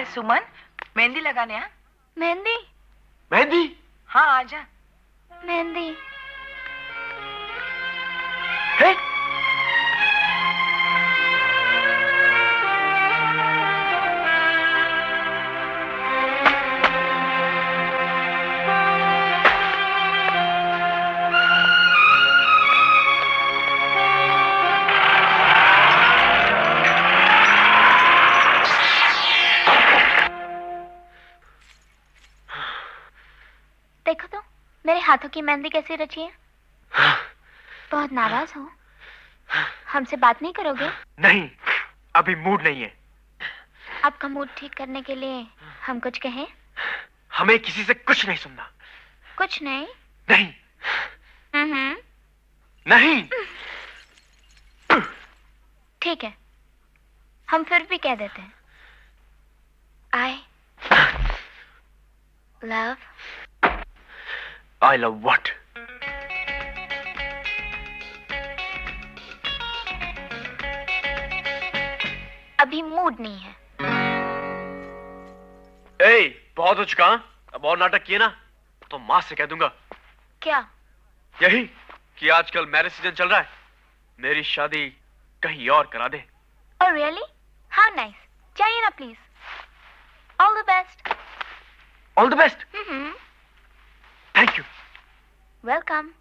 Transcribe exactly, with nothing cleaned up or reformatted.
अरे सुमन, मेहंदी लगाने आ? मेहंदी? मेहंदी? हाँ आजा। मेहंदी? है? देखो तो मेरे हाथों की मेहंदी कैसी रची है। बहुत नाराज हो? हमसे बात नहीं करोगे? नहीं, अभी मूड नहीं है। आपका मूड ठीक करने के लिए हम कुछ कहें? हमें किसी से कुछ नहीं सुनना। कुछ नहीं? नहीं। हम्म। नहीं। ठीक है, हम फिर भी कह देते हैं। I love I love what? अभी मूड नहीं है। ए, बहुत हो चुका। अब और नाटक किए ना तो माँ से कह दूंगा। क्या? यही कि आजकल मैरिज सीजन चल रहा है, मेरी शादी कहीं और करा दे। Oh really? How nice. जाइए ना please. All the best. All the best. हम्म। Thank you. Welcome.